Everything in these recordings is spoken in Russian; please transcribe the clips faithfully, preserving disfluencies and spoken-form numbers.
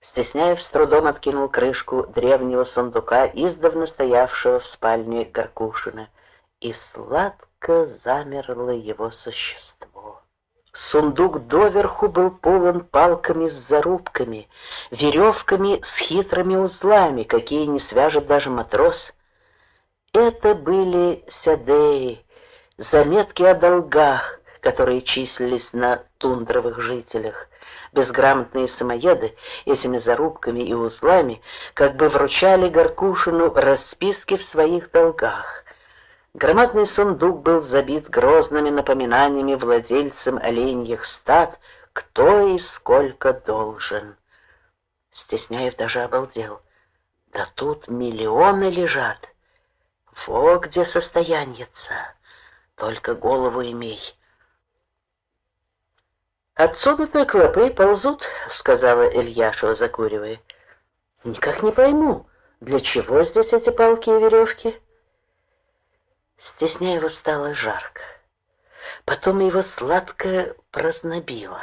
Стесняев с трудом откинул крышку древнего сундука, издавна стоявшего в спальне Горкушина, и сладко замерло его существо. Сундук доверху был полон палками с зарубками, веревками с хитрыми узлами, какие не свяжет даже матрос. Это были сядеи, заметки о долгах, которые числились на тундровых жителях. Безграмотные самоеды этими зарубками и узлами как бы вручали Горкушину расписки в своих долгах. Громадный сундук был забит грозными напоминаниями владельцам оленьих стад, кто и сколько должен. Стесняев даже обалдел. Да тут миллионы лежат. Во где состояньица. Только голову имей. «Отсюда-то клопы ползут», — сказала Ильяшева, закуривая. «Никак не пойму, для чего здесь эти палки и веревки?» Стесняеву стало жарко. Потом его сладко прознобило.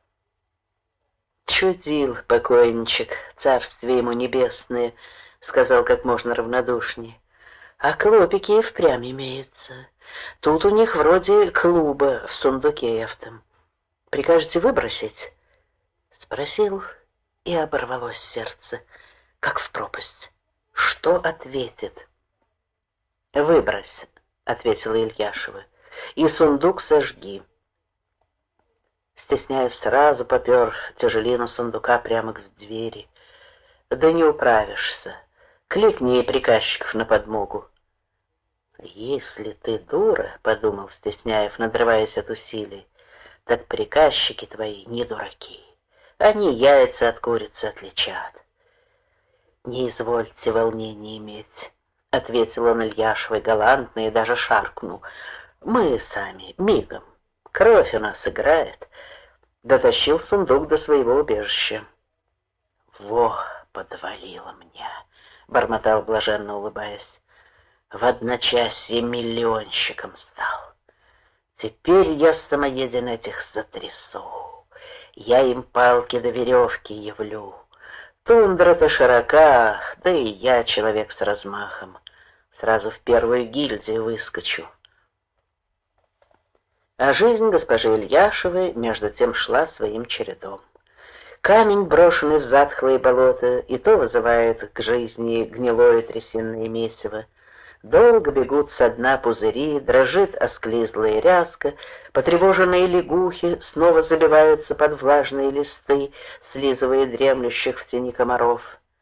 «Чудил покойничек, царствие ему небесное», — сказал как можно равнодушнее. «А клопики и впрямь имеются. Тут у них вроде клуба в сундуке эвтом. Прикажете выбросить?» Спросил, и оборвалось сердце, как в пропасть. Что ответит? «Выбрось», — ответила Ильяшева, — «и сундук сожги». Стесняев сразу попер тяжелину сундука прямо к двери. «Да не управишься. Кликни приказчиков на подмогу». «Если ты дура, — подумал Стесняев, надрываясь от усилий, — так приказчики твои не дураки. Они яйца от курицы отличат». «Не извольте волнения иметь», — ответил он Ильяшевой галантно и даже шаркнул. «Мы сами, мигом. Кровь у нас играет». Дотащил сундук до своего убежища. «Во, подвалило мне», — бормотал, блаженно улыбаясь. «В одночасье миллионщиком стал. Теперь я самоеден этих затрясу. Я им палки до веревки явлю. Тундра-то широка, да и я человек с размахом. Сразу в первую гильдию выскочу». А жизнь госпожи Ильяшевой между тем шла своим чередом. Камень, брошенный в затхлые болота, и то вызывает к жизни гнилое трясинное месиво. Долго бегут со дна пузыри, дрожит осклизлая ряска, потревоженные лягухи снова забиваются под влажные листы, слизывая дремлющих в тени комаров.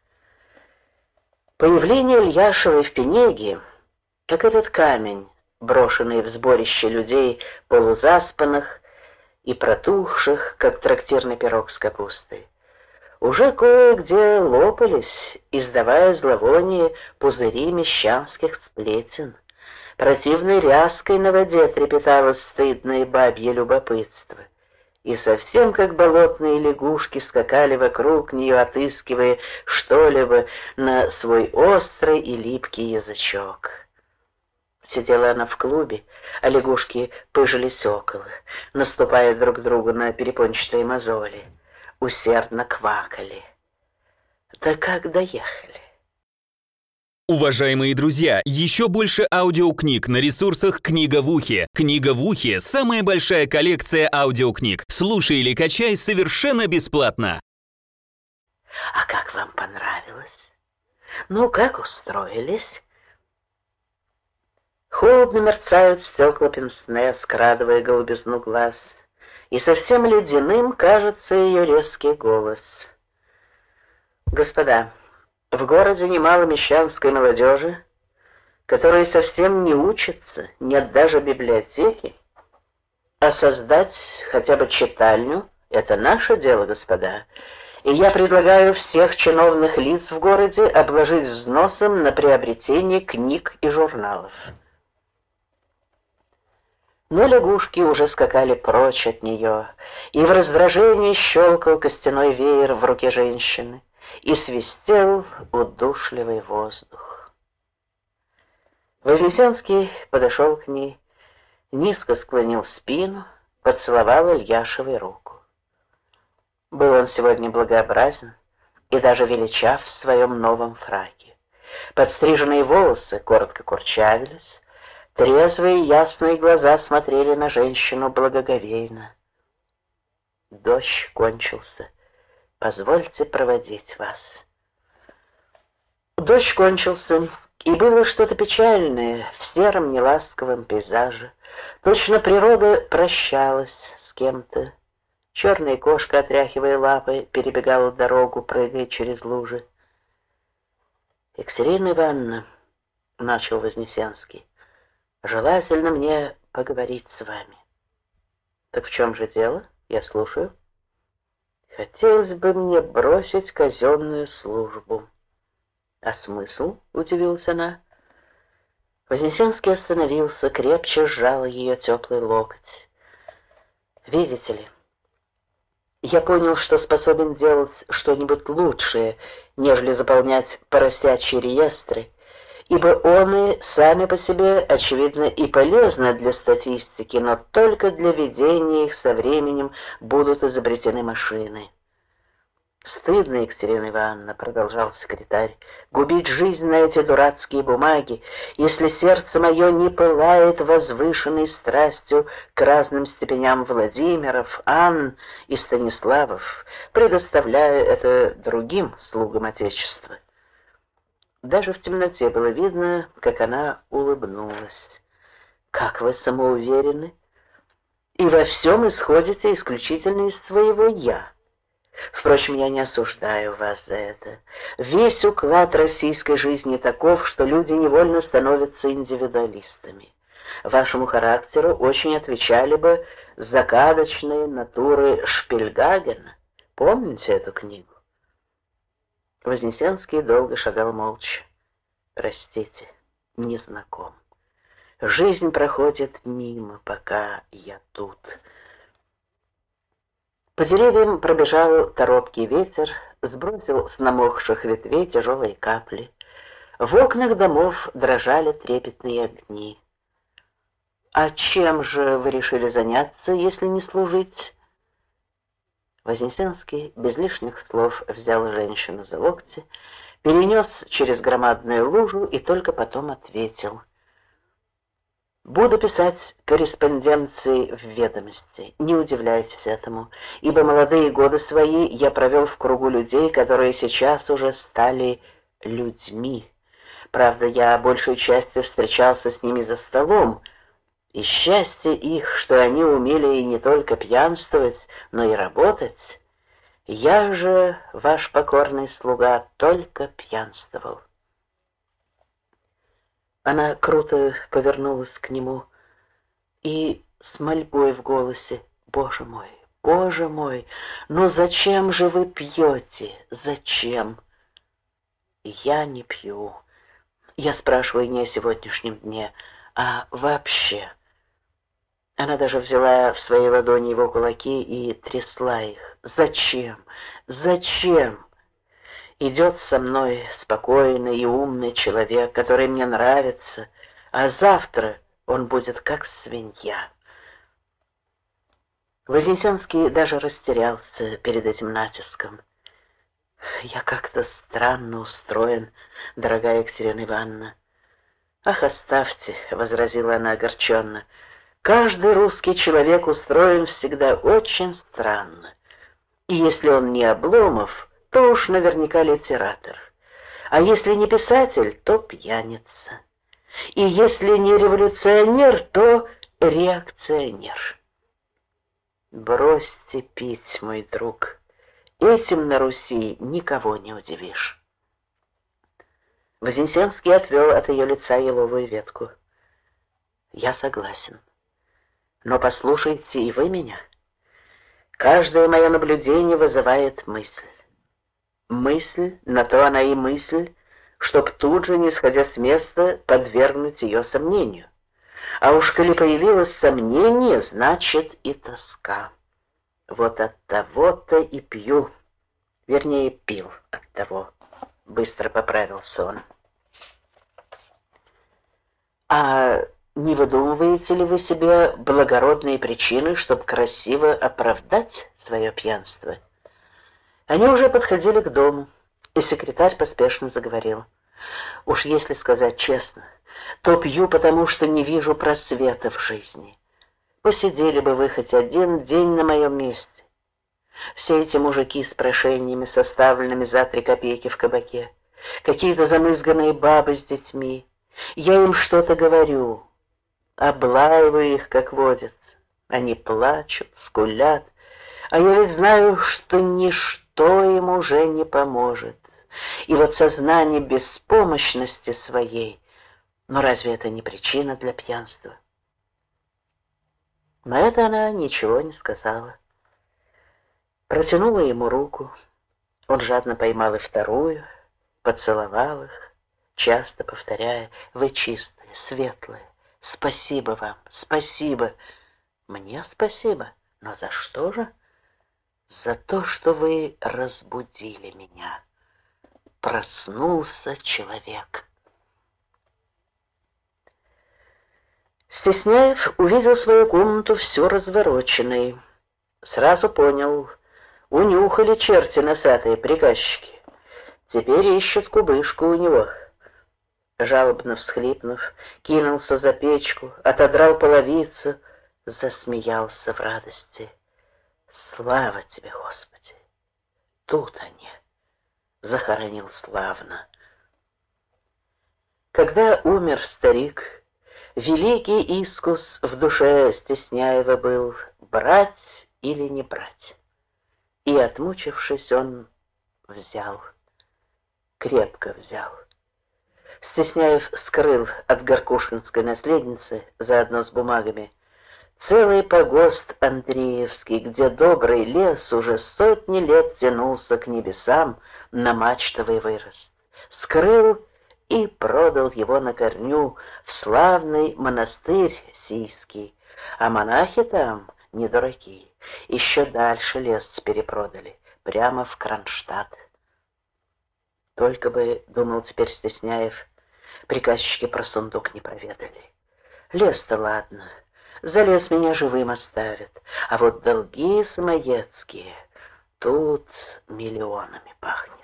Появление Ильяшевой в Пенеге, как этот камень, брошенный в сборище людей, полузаспанных и протухших, как трактирный пирог с капустой, уже кое-где лопались, издавая зловоние пузыри мещанских сплетен. Противной ряской на воде трепетало стыдное бабье любопытство, и совсем как болотные лягушки скакали вокруг нее, отыскивая что-либо на свой острый и липкий язычок. Сидела она в клубе, а лягушки пыжились около, наступая друг другу на перепончатые мозоли, усердно квакали. Да как доехали? Уважаемые друзья, еще больше аудиокниг на ресурсах «Книга в ухе». «Книга в ухе» — самая большая коллекция аудиокниг. Слушай или качай совершенно бесплатно. А как вам понравилось? Ну, как устроились? Холодно мерцают стекла пенсне, скрадывая голубизну глаз, и совсем ледяным кажется ее резкий голос. «Господа, в городе немало мещанской молодежи, которые совсем не учатся, нет даже библиотеки, а создать хотя бы читальню — это наше дело, господа, и я предлагаю всех чиновных лиц в городе обложить взносом на приобретение книг и журналов». Но лягушки уже скакали прочь от нее, и в раздражении щелкал костяной веер в руке женщины, и свистел удушливый воздух. Вознесенский подошел к ней, низко склонил спину, поцеловал Ильяшевой руку. Был он сегодня благообразен, и даже величав в своем новом фраке. Подстриженные волосы коротко курчавились, трезвые ясные глаза смотрели на женщину благоговейно. «Дождь кончился. Позвольте проводить вас». Дождь кончился, и было что-то печальное в сером неласковом пейзаже. Точно природа прощалась с кем-то. Черная кошка, отряхивая лапы, перебегала дорогу, прыгая через лужи. «Екатерина Ивановна», — начал Вознесенский, — «желательно мне поговорить с вами». «Так в чем же дело? Я слушаю». «Хотелось бы мне бросить казенную службу». «А смысл?» — удивилась она. Вознесенский остановился, крепче сжал ее теплый локоть. «Видите ли, я понял, что способен делать что-нибудь лучшее, нежели заполнять поросячьи реестры, ибо оны сами по себе, очевидно, и полезны для статистики, но только для ведения их со временем будут изобретены машины». «Стыдно, Екатерина Ивановна, — продолжал секретарь, — губить жизнь на эти дурацкие бумаги, если сердце мое не пылает возвышенной страстью к разным степеням Владимиров, Анн и Станиславов, предоставляя это другим слугам Отечества». Даже в темноте было видно, как она улыбнулась. «Как вы самоуверены, и во всем исходите исключительно из своего «я». Впрочем, я не осуждаю вас за это. Весь уклад российской жизни таков, что люди невольно становятся индивидуалистами. Вашему характеру очень отвечали бы загадочные натуры Шпильгагена. Помните эту книгу? Вознесенский долго шагал молча. «Простите, не знаком. Жизнь проходит мимо, пока я тут». По деревьям пробежал торопкий ветер, сбросил с намокших ветвей тяжелые капли. В окнах домов дрожали трепетные огни. «А чем же вы решили заняться, если не служить?» Вознесенский без лишних слов взял женщину за локти, перенес через громадную лужу и только потом ответил: «Буду писать корреспонденции в «Ведомости». Не удивляйтесь этому, ибо молодые годы свои я провел в кругу людей, которые сейчас уже стали людьми. Правда, я большей частью встречался с ними за столом, и счастье их, что они умели и не только пьянствовать, но и работать. Я же, ваш покорный слуга, только пьянствовал». Она круто повернулась к нему и с мольбой в голосе: «Боже мой, Боже мой, ну зачем же вы пьете? Зачем?» «Я не пью. Я спрашиваю не о сегодняшнем дне, а вообще». Она даже взяла в свои ладони его кулаки и трясла их. «Зачем? Зачем? Идет со мной спокойный и умный человек, который мне нравится, а завтра он будет как свинья». Вознесенский даже растерялся перед этим натиском. «Я как-то странно устроен, дорогая Екатерина Ивановна». «Ах, оставьте», — возразила она огорченно, — «каждый русский человек устроен всегда очень странно. И если он не Обломов, то уж наверняка литератор. А если не писатель, то пьяница. И если не революционер, то реакционер». «Бросьте пить, мой друг. Этим на Руси никого не удивишь». Вознесенский отвел от ее лица еловую ветку. «Я согласен. Но послушайте и вы меня. Каждое мое наблюдение вызывает мысль. Мысль, на то она и мысль, чтоб тут же, не сходя с места, подвергнуть ее сомнению. А уж коли появилось сомнение, значит и тоска. Вот от того-то и пью, вернее, пил от того». Быстро поправился он. «А не выдумываете ли вы себе благородные причины, чтобы красиво оправдать свое пьянство?» Они уже подходили к дому. И секретарь поспешно заговорил. Уж если сказать честно, то пью, потому что не вижу просвета в жизни. Посидели бы вы хоть один день на моем месте. Все эти мужики с прошениями, составленными за три копейки в кабаке, какие-то замызганные бабы с детьми. Я им что-то говорю, облаиваю их, как водится. Они плачут, скулят, а я ведь знаю, что ничто им уже не поможет. И вот сознание беспомощности своей, но разве это не причина для пьянства? На это она ничего не сказала. Протянула ему руку, он жадно поймал и вторую, поцеловал их, часто повторяя: «Вы чистые, светлые, спасибо вам, спасибо». «Мне спасибо, но за что же?» «За то, что вы разбудили меня. Проснулся человек». Стесняев увидел свою комнату всю развороченной. Сразу понял, унюхали черти носатые приказчики. Теперь ищут кубышку у него. Жалобно всхлипнув, кинулся за печку, отодрал половицу, засмеялся в радости. «Слава тебе, Господи! Тут они!» Захоронил славно. Когда умер старик, великий искус в душе Стесняева был брать или не брать. И, отмучившись, он взял, крепко взял. Стесняев скрыл от горкушинской наследницы, заодно с бумагами, целый погост Андреевский, где добрый лес уже сотни лет тянулся к небесам на мачтовый вырост. Скрыл и продал его на корню в славный монастырь Сийский, а монахи там не дураки, еще дальше лес перепродали, прямо в Кронштадт. Только бы, думал теперь Стесняев, приказчики про сундук не проведали. Лес-то ладно, за лес меня живым оставят, а вот долги самоедские, тут миллионами пахнет.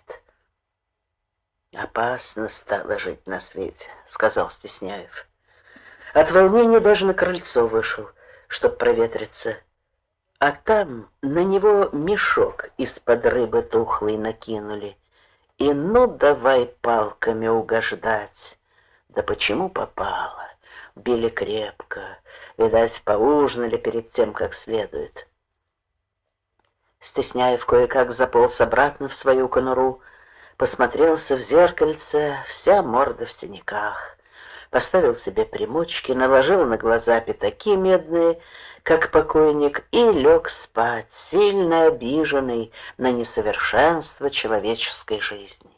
«Опасно стало жить на свете», — сказал Стесняев. От волнения даже на крыльцо вышел, чтоб проветриться. А там на него мешок из-под рыбы тухлой накинули. И ну давай палками угождать. Да почему попало? Били крепко, видать, поужинали перед тем, как следует. Стесняев кое-как заполз обратно в свою конуру, посмотрелся в зеркальце, вся морда в синяках, поставил себе примочки, наложил на глаза пятаки медные, как покойник, и лег спать, сильно обиженный на несовершенство человеческой жизни.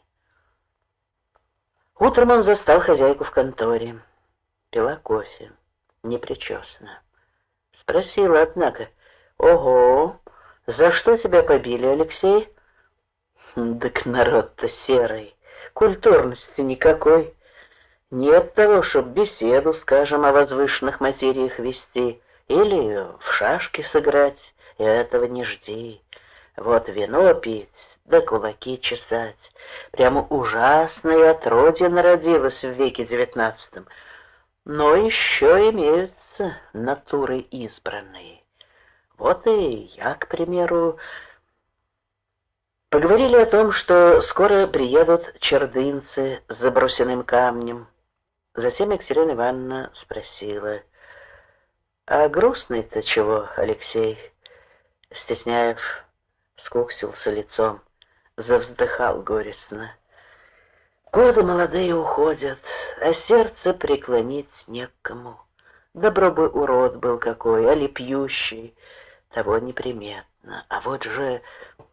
Утром он застал хозяйку в конторе. Пила кофе, непричесана. Спросила, однако: «Ого, за что тебя побили, Алексей?» «Так народ-то серый, культурности никакой. Нет того, чтоб беседу, скажем, о возвышенных материях вести или в шашки сыграть, этого не жди. Вот вино пить, да кулаки чесать. Прямо ужасное отродье народилось в веке девятнадцатом. Но еще имеются натуры избранные. Вот и я, к примеру...» Поговорили о том, что скоро приедут чердынцы с забросенным камнем. Затем Екатерина Ивановна спросила: «А грустный-то чего, Алексей?» Стесняев скуксился лицом, завздыхал горестно. «Годы молодые уходят, а сердце преклонить некому. Добро бы урод был какой, али пьющий, того неприметно. А вот же...»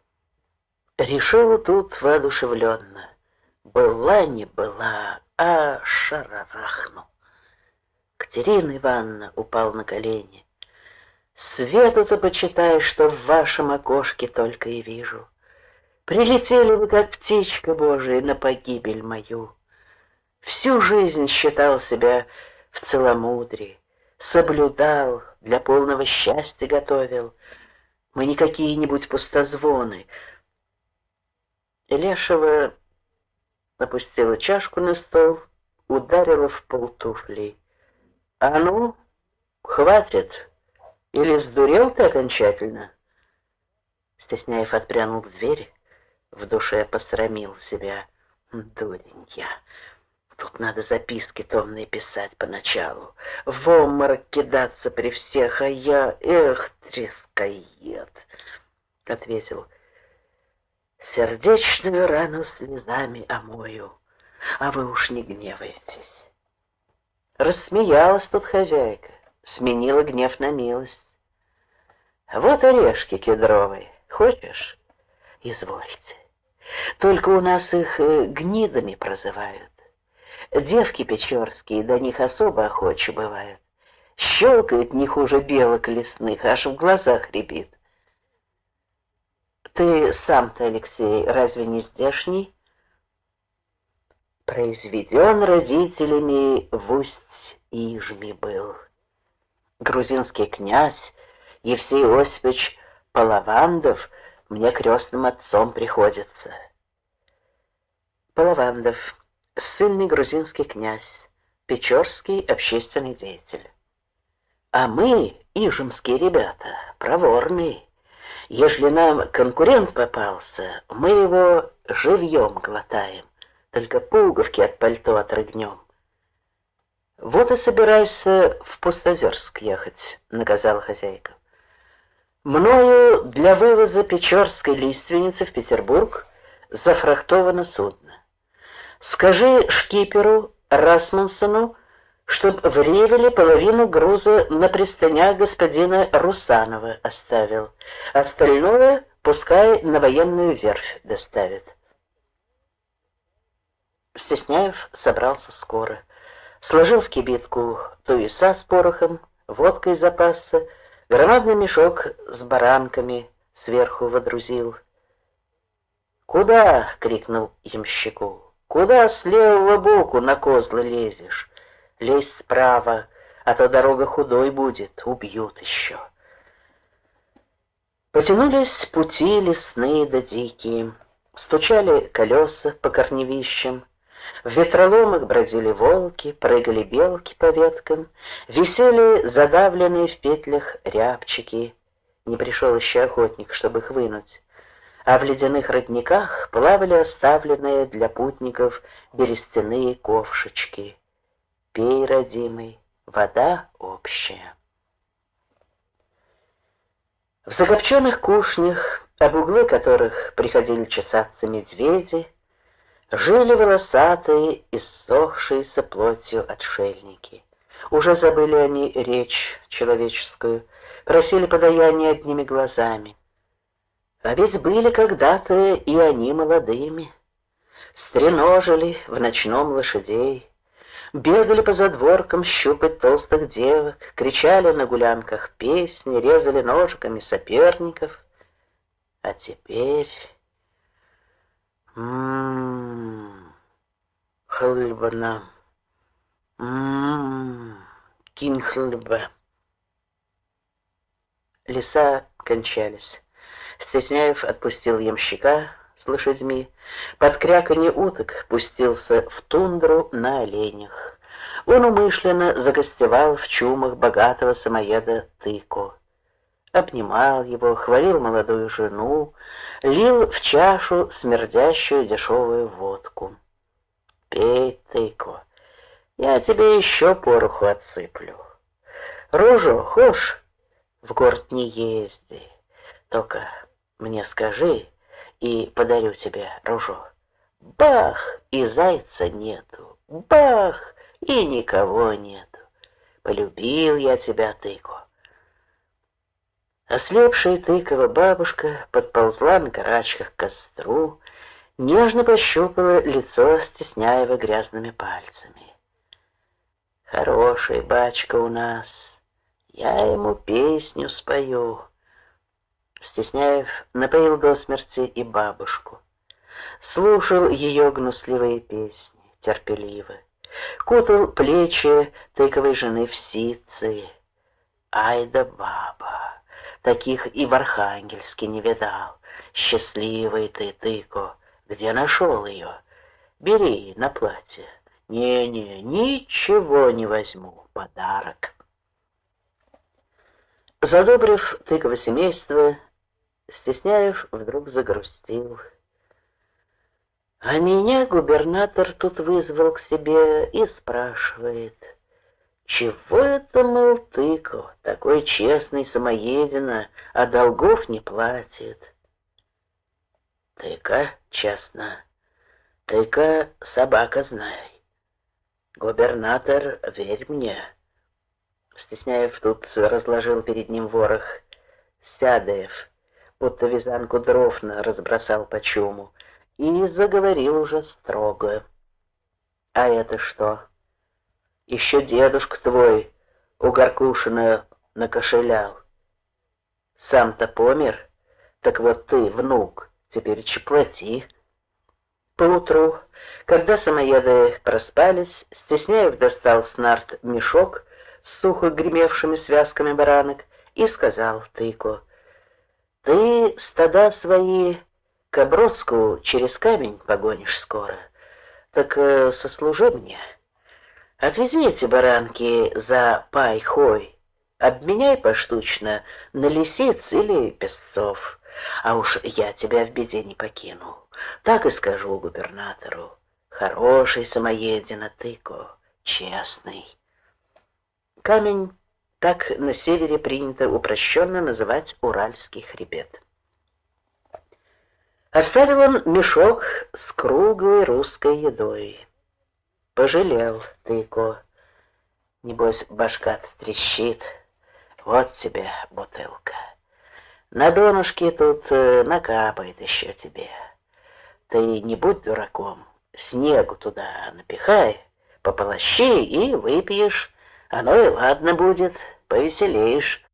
Решил тут воодушевленно. Была не была, а шарарахну. Катерина Ивановна упал на колени. «Свету-то почитай, что в вашем окошке только и вижу. Прилетели вы, как птичка Божия, на погибель мою. Всю жизнь считал себя в целомудрии, соблюдал, для полного счастья готовил. Мы не какие-нибудь пустозвоны». Лешего опустила чашку на стол, ударила в пол туфлей. «А ну, хватит! Или сдурел ты окончательно?» Стесняев отпрянул к двери, в душе посрамил себя. «Дурень я! Тут надо записки томные писать поначалу, в обморок кидаться при всех, а я, эх, трескоед!» Ответил: «Сердечную рану слезами омою, а вы уж не гневайтесь». Рассмеялась тут хозяйка, сменила гнев на милость. «Вот орешки кедровые, хочешь? Извольте. Только у нас их э, гнидами прозывают. Девки печорские до них особо охочи бывают. Щелкают не хуже белок лесных, аж в глазах рябит. Ты сам-то, Алексей, разве не здешний?» «Произведен родителями в Усть-Ижме был. Грузинский князь Евсей Осипович Половандов мне крестным отцом приходится». Половандов — сильный грузинский князь, печорский общественный деятель. А мы, ижемские ребята, проворные. Ежели нам конкурент попался, мы его живьем глотаем, только пуговки от пальто отрыгнем. «Вот и собирайся в Пустозерск ехать», — наказала хозяйка. «Мною для вывоза печорской лиственницы в Петербург зафрахтовано судно. Скажи шкиперу Расмунсену, чтоб в Ревеле половину груза на пристанях господина Русанова оставил, остальное пускай на военную верфь доставит». Стесняев собрался скоро, сложил в кибитку туеса с порохом, водкой запасся, громадный мешок с баранками сверху водрузил. «Куда?» — крикнул ямщику. «Куда с левого боку на козлы лезешь? Лезь справа, а то дорога худой будет, убьют еще». Потянулись пути лесные да дикие, стучали колеса по корневищам, в ветроломах бродили волки, прыгали белки по веткам, висели задавленные в петлях рябчики. Не пришел еще охотник, чтобы их вынуть. А в ледяных родниках плавали оставленные для путников берестяные ковшички. Пей, родимый, вода общая. В закопченных кушнях, об углы которых приходили чесаться медведи, жили волосатые, иссохшиеся плотью отшельники. Уже забыли они речь человеческую, просили подаяния одними глазами. А ведь были когда-то и они молодыми. Стреножили в ночном лошадей, бегали по задворкам щупать толстых девок, кричали на гулянках песни, резали ножиками соперников. А теперь... Ммм, хлеба нам, ммм, кинь хлеба. Леса кончались. Стесняев отпустил ямщика с лошадьми, под кряканье уток пустился в тундру на оленях. Он умышленно загостевал в чумах богатого самоеда Тыко. Обнимал его, хвалил молодую жену, лил в чашу смердящую дешевую водку. «Пей, Тыко, я тебе еще пороху отсыплю. Ружо, хошь, в город не езди, только мне скажи, и подарю тебе ружо. Бах, и зайца нету, бах, и никого нету. Полюбил я тебя, Тыко». Ослепшая Тыкова бабушка подползла на карачках к костру, нежно пощупала лицо Стесняева грязными пальцами. «Хороший бачка у нас, я ему песню спою». Стесняев напоил до смерти и бабушку. Слушал ее гнусливые песни, терпеливо. Кутал плечи Тыковой жены в ситцы. Ай да баба! Таких и в Архангельске не видал. Счастливый ты, Тыко, где нашел ее? Бери на платье. Не-не, ничего не возьму, подарок. Задобрив тыково семейство, Стесняев вдруг загрустил. А меня губернатор тут вызвал к себе и спрашивает: чего это, мол, Тыко, такой честный самоедина, а долгов не платит? Тыко, честно, Тыко, собака знай. Губернатор, верь мне. Стесняев тут разложил перед ним ворох сядоев, будто вязанку дров разбросал по чуму, и заговорил уже строго. А это что? Еще дедушка твой у Горкушина накошелял. Сам-то помер, так вот ты, внук, теперь плати. Поутру, когда самоеды проспались, Стесняев достал с нарт мешок с сухо гремевшими связками баранок и сказал Тыку: «Ты стада свои к Обродску через камень погонишь скоро, так э, сослужи мне. Отвези эти баранки за пай-хой, обменяй поштучно на лисиц или песцов, а уж я тебя в беде не покину. Так и скажу губернатору: хороший самоедина Тыко, честный». Камень так на севере принято упрощенно называть Уральский хребет. Оставил он мешок с круглой русской едой. Пожалел Тыко. Небось, башка-то трещит. Вот тебе бутылка. На донышке тут э, накапает еще тебе. Ты не будь дураком, снегу туда напихай, пополощи и выпьешь. Оно и ладно будет, повеселеешь.